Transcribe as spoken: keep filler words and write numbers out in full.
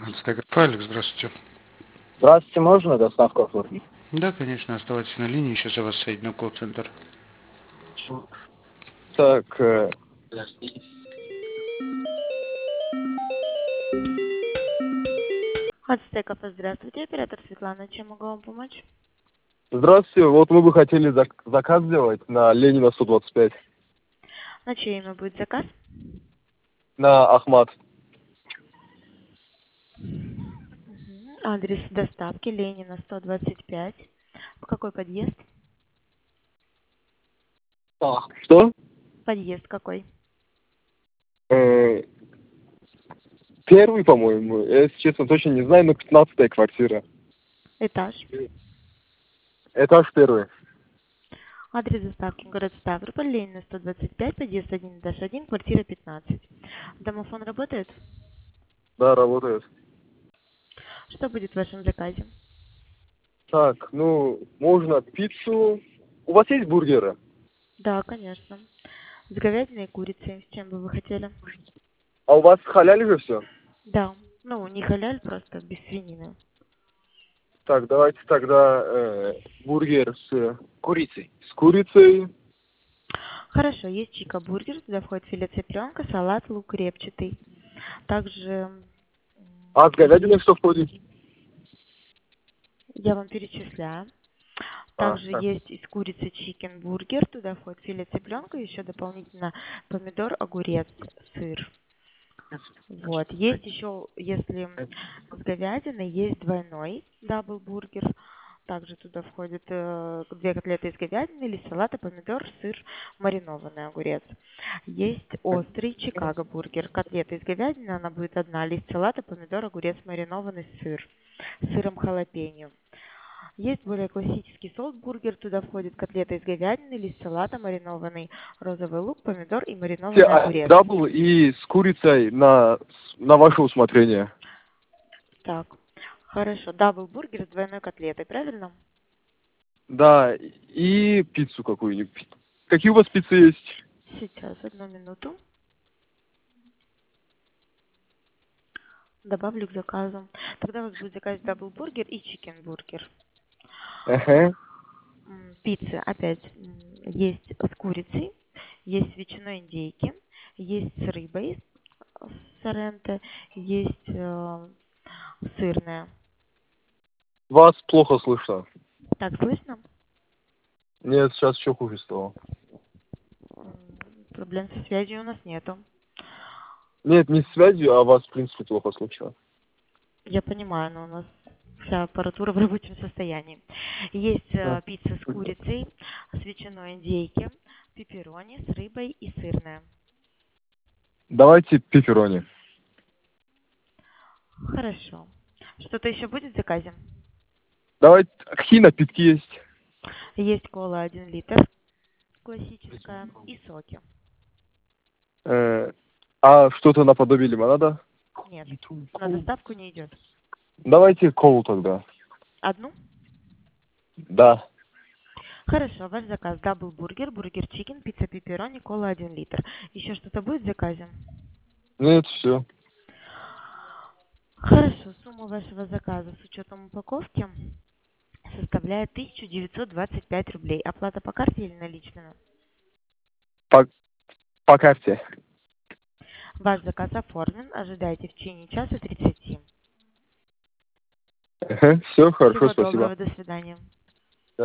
Ацтек. Алекс, здравствуйте. Здравствуйте, можно доставку оформить? Да, конечно, оставайтесь на линии, сейчас я вас соединю в колл-центр. Так, э, Ацтеков, здравствуйте, оператор Светлана, чем могу вам помочь? здравствуйте, вот мы бы хотели зак- заказ сделать на Ленина сто двадцать пять, На чье имя будет заказ? на Ахмат. Мгм. Адрес доставки Ленина сто двадцать пять. В какой подъезд? Что? Подъезд какой? Э, первый, по-моему, я, если честно, точно не знаю, но пятнадцатая квартира. Этаж. Этаж первый. Адрес доставки город Ставрополь, Ленина сто двадцать пять, подъезд один, этаж один, квартира пятнадцать. Домофон работает? Да, работает. Что будет в вашем заказе? Так, ну, можно пиццу. У вас есть бургеры? Да, конечно. С говядиной и курицей. С чем бы вы хотели? А у вас халяль же все? Да. Ну, не халяль, просто без свинины. Так, давайте тогда э, бургер с курицей. С курицей. Хорошо, есть чика-бургер, туда входит филе цыпленка, салат, лук репчатый. Также м, А с говядиной есть, что входит? я вам перечисляю. А, Также так. есть из курицы чикен-бургер, туда входит филе цыпленка, еще дополнительно помидор, огурец, сыр. Вот. Есть еще, если с говядиной, есть двойной дабл-бургер. Также туда входит э, две котлеты из говядины, лист салата, помидор, сыр, маринованный огурец. Есть острый чикаго-бургер. Котлета из говядины, она будет одна, лист салата, помидор, огурец, маринованный сыр с сыром халапеньо. Есть более классический солт-бургер, туда входит котлета из говядины, лист салата, маринованный розовый лук, помидор и маринованный огурец. Дабл и с курицей на, на ваше усмотрение. Так, хорошо. Дабл-бургер с двойной котлетой, правильно? Да, и пиццу какую-нибудь. Какие у вас пиццы есть? Сейчас, одну минуту. Добавлю к заказу. Тогда у вас будет заказ дабл-бургер и чикен-бургер. Ага. М, Пиццы, опять, м, есть с курицей, есть с ветчиной индейки, есть с рыбой, э, соренто, есть э, сырная. Вас плохо слышно. Так, слышно? Нет, сейчас еще хуже стало. М, Проблем со связью у нас нету. Нет, не с связью, а вас, в принципе, плохо слышно. Я понимаю, но у нас вся аппаратура в рабочем состоянии. Есть Да. э, пицца с курицей, с ветчиной индейки, пепперони с рыбой и сырная. Давайте пепперони. Хорошо. Что-то еще будет в заказе? Давайте, какие напитки есть? Есть кола один литр, классическая, и соки. Э, а что-то наподобие лимонада? Нет, на доставку не идет. Давайте колу тогда. Одну? Да. Хорошо, ваш заказ дабл бургер, бургер чикен, пицца пепперони, кола один литр. Еще что-то будет в заказе? Нет, все. Хорошо, сумма вашего заказа с учетом упаковки составляет тысяча девятьсот двадцать пять рублей. Оплата по карте или наличными? По, по карте. Ваш заказ оформлен. Ожидайте в течение часа тридцати. Ага, все, хорошо, Всего спасибо. доброго, до свидания.